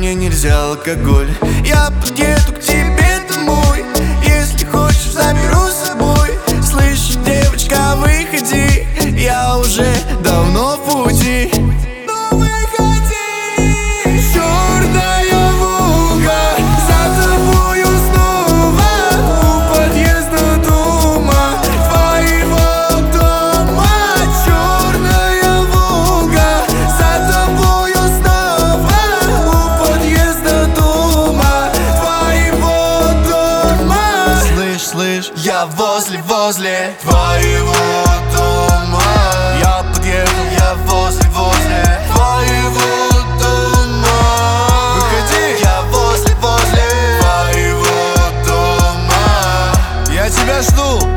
мне нельзя алкоголь. Я подъеду к тебе домой, если хочешь, заберу с собой. Слышь, девочка, выходи, я уже давно в пути. Ну выходи, черная Волга, за тобою снова у подъезда дома, твоего дома. Черная Волга, за тобою снова у подъезда дома, твоего дома. Слышь, я возле твоего дома. Я подъеду, я возле твоего дома. Выходи, я возле твоего дома. Я тебя жду.